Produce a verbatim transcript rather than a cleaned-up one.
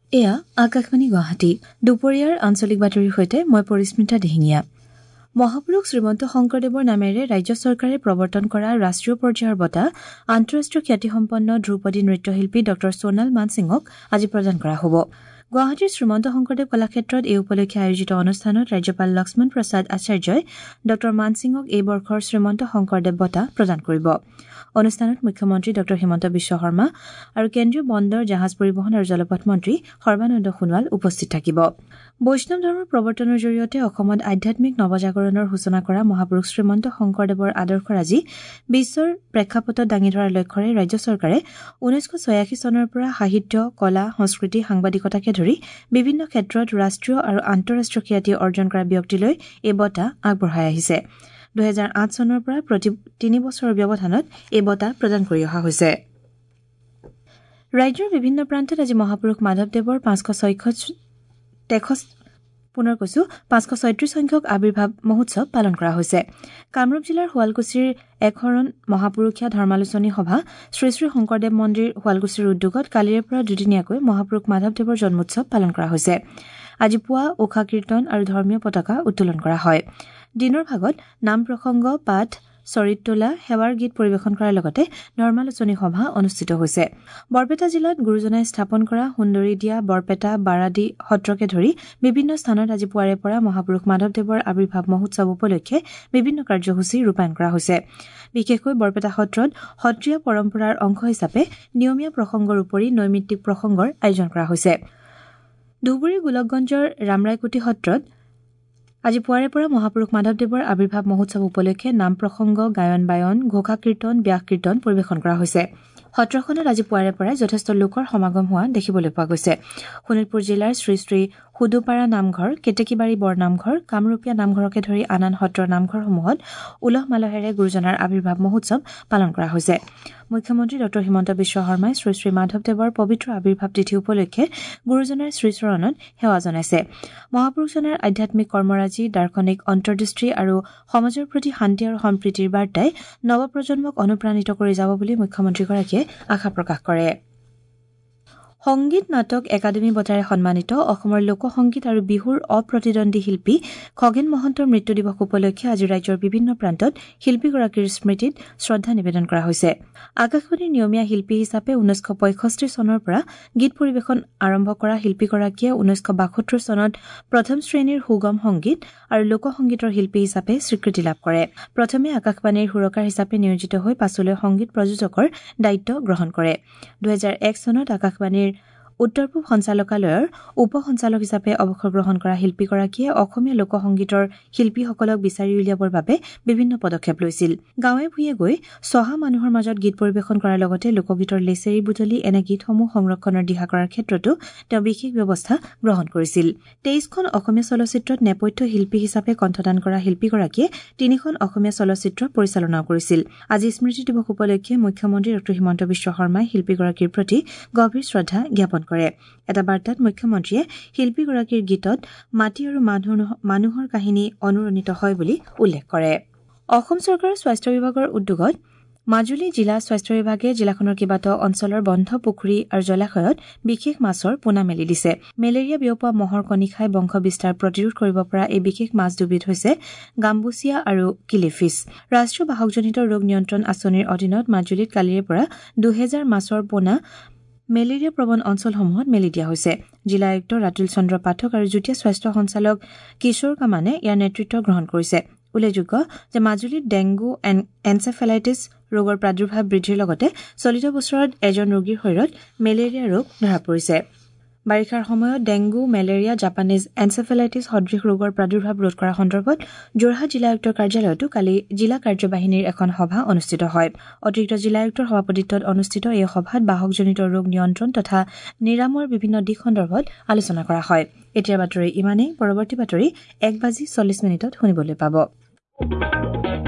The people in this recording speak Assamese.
এয়া আকাশবাণী গুৱাহাটী দুপৰীয়াৰ আঞ্চলিক বাতৰিৰ সৈতে মই পৰিস্মিতা দিহিঙীয়া। মহাপুৰুষ শ্ৰীমন্ত শংকৰদেৱৰ নামেৰে ৰাজ্য চৰকাৰে প্ৰৱৰ্তন কৰা ৰাষ্ট্ৰীয় পৰ্যায়ৰ বঁটা আন্তঃৰাষ্ট্ৰীয় খ্যাতিসম্পন্ন ধ্ৰুপদী নৃত্যশিল্পী ড সোণাল মানসিঙক আজি প্ৰদান কৰা হ'ব। গুৱাহাটীৰ শ্ৰীমন্ত শংকৰদেৱ কলাক্ষেত্ৰত এই উপলক্ষে আয়োজিত অনুষ্ঠানত ৰাজ্যপাল লক্ষ্মণ প্ৰসাদ আচাৰ্যই ড মানসিঙক এই বৰ্ষৰ শ্ৰীমন্ত শংকৰদেৱ বঁটা প্ৰদান কৰিব। অনুষ্ঠানত মুখ্যমন্ত্ৰী ড হিমন্ত বিশ্ব শৰ্মা আৰু কেন্দ্ৰীয় বন্দৰ জাহাজ পৰিবহণ আৰু জলপথ মন্ত্ৰী সৰ্বানন্দ সোণোৱাল উপস্থিত থাকিব। বৈষ্ণৱ ধৰ্মৰ প্ৰৱৰ্তনৰ জৰিয়তে অসমত আধ্যাত্মিক নৱজাগৰণৰ সূচনা কৰা মহাপুৰুষ শ্ৰীমন্ত শংকৰদেৱৰ আদৰ্শৰাজি বিশ্বৰ প্ৰেক্ষাপটত দাঙি ধৰাৰ লক্ষ্যৰে ৰাজ্য চৰকাৰে ঊনৈছশ ছয়াশী চনৰ পৰা সাহিত্য, কলা, সংস্কৃতি, সাংবাদিকতাকে ধৰি বিভিন্ন ক্ষেত্ৰত ৰাষ্ট্ৰীয় আৰু আন্তঃৰাষ্ট্ৰীয় খ্যাতি অৰ্জন কৰা ব্যক্তিলৈ এই বঁটা আগবঢ়াই আহিছে। দুহেজাৰ আঠ চনৰ পৰা প্ৰতি তিনি বছৰৰ ব্যৱধানত এই বঁটা প্ৰদান কৰি অহা হৈছে। ৰাজ্যৰ বিভিন্ন প্ৰান্তত আজি মহাপুৰুষ মাধৱদেৱৰ পাঁচশ ছয়শ পুনৰ কৈছো পাঁচশ ছয়ত্ৰিশ সংখ্যক আৱিৰ্ভাৱ মহোৎসৱ পালন কৰা হৈছে। কামৰূপ জিলাৰ শুৱালকুছিৰ একশৰণ মহাপুৰুষীয়া ধৰ্মালোচনী সভা শ্ৰী শ্ৰী শংকৰদেৱ মন্দিৰ শুৱালকুছিৰ উদ্যোগত কালিৰে পৰা দুদিনীয়াকৈ মহাপুৰুষ মাধৱদেৱৰ জন্মোৎসৱ পালন কৰা হৈছে। আজি পুৱা উষা কীৰ্তন আৰু ধৰ্মীয় পতাকা উত্তোলন কৰা হয়। দিনৰ ভাগত নাম প্ৰসংগ, পাঠ, চৰিত তোলা, সেৱাৰ গীত পৰিৱেশন কৰাৰ লগতে ধৰ্মালোচনী সভা অনুষ্ঠিত হৈছে। বৰপেটা জিলাত গুৰুজনাই স্থাপন কৰা সুন্দৰী দিয়া, বৰপেটা, বাৰাদি সত্ৰকে ধৰি বিভিন্ন স্থানত আজি পুৱাৰে পৰা মহাপুৰুষ মাধৱদেৱৰ আৱিৰ্ভাৱ মহোৎসৱ উপলক্ষে বিভিন্ন কাৰ্যসূচী ৰূপায়ণ কৰা হৈছে। বিশেষকৈ বৰপেটা সত্ৰত সত্ৰীয়া পৰম্পৰাৰ অংশ হিচাপে নিয়মীয়া প্ৰসংগৰ উপৰি নৈমিত্তিক প্ৰসংগৰ আয়োজন কৰা হৈছে। ধুবুৰীৰ গোলকগঞ্জৰ ৰামৰায়কুটি সত্ৰত আজি পুৱাৰে পৰা মহাপুৰুষ মাধৱদেৱৰ আৱিৰ্ভাৱ মহোৎসৱ উপলক্ষে নাম প্ৰসংগ, গায়ন বায়ন, ঘোষা কীৰ্তন, ব্যাস কীৰ্তন পৰিৱেশন কৰা হৈছে। সত্ৰখনত আজি পুৱাৰে পৰাই যথেষ্ট লোকৰ সমাগম হোৱা দেখিবলৈ পোৱা গৈছে। শোণিতপুৰ জিলাৰ শ্ৰী শ্ৰী সুদুপাৰা নামঘৰ, কেতেকীবাৰী বৰনামঘৰ, কামৰূপীয়া নামঘৰকে ধৰি আন আন সত্ৰৰ নামঘৰসমূহত উলহ মালহেৰে গুৰুজনাৰ আৱিৰ্ভাৱ মহোৎসৱ পালন কৰা হৈছে। মুখ্যমন্ত্ৰী ড হিমন্ত বিশ্ব শৰ্মাই শ্ৰী শ্ৰী মাধৱদেৱৰ পবিত্ৰ আৱিৰ্ভাৱ তিথি উপলক্ষে গুৰুজনাৰ শ্ৰীচৰণত সেৱা জনাইছে। মহাপুৰুষজনাৰ আধ্যাত্মিক কৰ্মৰাজি, দাৰ্শনিক অন্তৰ্দৃষ্টি আৰু সমাজৰ প্ৰতি শান্তি আৰু সম্প্ৰীতিৰ বাৰ্তাই নৱপ্ৰজন্মক অনুপ্ৰাণিত কৰি যাব বুলি মুখ্যমন্ত্ৰীগৰাকীয়ে আশা প্ৰকাশ কৰে। সংগীত নাটক একাডেমী বঁটাৰে সন্মানিত অসমৰ লোকসংগীত আৰু বিহুৰ অপ্ৰতিদ্বন্দ্বী শিল্পী খগেন মহন্তৰ মৃত্যু দিৱস উপলক্ষে আজি ৰাজ্যৰ বিভিন্ন প্ৰান্তত শিল্পীগৰাকীৰ স্মৃতিত শ্ৰদ্ধা নিবেদন কৰা হৈছে। আকাশবাণীৰ নিয়মীয়া শিল্পী হিচাপে ঊনৈছশ পঁয়ষষ্ঠি চনৰ পৰা গীত পৰিৱেশন আৰম্ভ কৰা শিল্পীগৰাকীয়ে ঊনৈছশ বাসত্তৰ চনত প্ৰথম শ্ৰেণীৰ সুগম সংগীত আৰু লোকসংগীতৰ শিল্পী হিচাপে স্বীকৃতি লাভ কৰে। প্ৰথমে আকাশবাণীৰ সুৰকাৰ হিচাপে নিয়োজিত হৈ পাছলৈ সংগীত প্ৰযোজকৰ দায়িত্ব গ্ৰহণ কৰে। দুহেজাৰ এক চনত আকাশবাণীৰ উত্তৰ পূব সঞ্চালকালয়ৰ উপ সঞ্চালক হিচাপে অৱসৰ গ্ৰহণ কৰা শিল্পীগৰাকীয়ে অসমীয়া লোকসংগীতৰ শিল্পীসকলক বিচাৰি উলিয়াবৰ বাবে বিভিন্ন পদক্ষেপ লৈছিল। গাঁৱে ভূঞে গৈ চহা মানুহৰ মাজত গীত পৰিৱেশন কৰাৰ লগতে লোকগীতৰ লেচেৰি বুটলি এনে গীতসমূহ সংৰক্ষণৰ দিহা কৰাৰ ক্ষেত্ৰতো তেওঁ বিশেষ ব্যৱস্থা গ্ৰহণ কৰিছিল। তেইছখন অসমীয়া চলচ্চিত্ৰত নেপথ্য শিল্পী হিচাপে কণ্ঠদান কৰা শিল্পীগৰাকীয়ে তিনিখন অসমীয়া চলচ্চিত্ৰ পৰিচালনাও কৰিছিল। আজি স্মৃতি দিৱস উপলক্ষে মুখ্যমন্ত্ৰী ড হিমন্ত বিশ্ব শৰ্মাই শিল্পীগৰাকীৰ প্ৰতি গভীৰ শ্ৰদ্ধা জ্ঞাপন কৰে। এটা বাৰ্তাত মুখ্যমন্ত্ৰীয়ে শিল্পীগৰাকীৰ গীতত মাটি আৰু মানুহৰ কাহিনী অনুৰণিত হয় বুলি উল্লেখ কৰে। অসম চৰকাৰৰ স্বাস্থ্য বিভাগৰ উদ্যোগত মাজুলী জিলা স্বাস্থ্য বিভাগে জিলাখনৰ কেইবাটাও অঞ্চলৰ বন্ধ পুখুৰী আৰু জলাশয়ত বিশেষ মাছৰ পোনা মেলি দিছে। মেলেৰিয়া বিয়পোৱা মহৰ কণী খাই বংশ বিস্তাৰ প্ৰতিৰোধ কৰিব পৰা এই বিশেষ মাছ দুবিধ হৈছে গাম্বুচিয়া আৰু কিলিফিছ। ৰাষ্ট্ৰীয় বাহকজনিত ৰোগ নিয়ন্ত্ৰণ আঁচনিৰ অধীনত মাজুলীত কালিৰে পৰা দুহেজাৰ মাছৰ পোনা মেলেৰিয়া প্ৰবণ অঞ্চলসমূহত মেলি দিয়া হৈছে। জিলা আয়ুক্ত ৰাতুল চন্দ্ৰ পাঠক আৰু যুটীয়া স্বাস্থ্য সঞ্চালক কিশোৰ কামানে ইয়াৰ নেতৃত্ব গ্ৰহণ কৰিছে। উল্লেখযোগ্য যে মাজুলীত ডেংগু এনচেফেলাইটিছ ৰোগৰ প্ৰাদুৰ্ভাৱ বৃদ্ধিৰ লগতে চলিত বছৰত এজন ৰোগীৰ শৰীৰত মেলেৰিয়া ৰোগ ধৰা পৰিছে। বাৰিষাৰ সময়ত ডেংগু, মেলেৰিয়া, জাপানীজ এনচেফেলাইটিছ সদৃশ ৰোগৰ প্ৰাদুৰ্ভাৱ ৰোধ কৰাৰ সন্দৰ্ভত যোৰহাট জিলা আয়ুক্তৰ কাৰ্যালয়তো কালি জিলা কাৰ্যবাহিনীৰ এখন সভা অনুষ্ঠিত হয়। অতিৰিক্ত জিলা আয়ুক্তৰ সভাপতিত্বত অনুষ্ঠিত এই সভাত বাহকজনিত ৰোগ নিয়ন্ত্ৰণ তথা নিৰাময়ৰ বিভিন্ন দিশ সন্দৰ্ভত আলোচনা কৰা হয়। এতিয়াৰ বাতৰি ইমানেই। পৰৱৰ্তী বাতৰি এক বাজি চল্লিছ মিনিটত শুনিবলৈ পাব।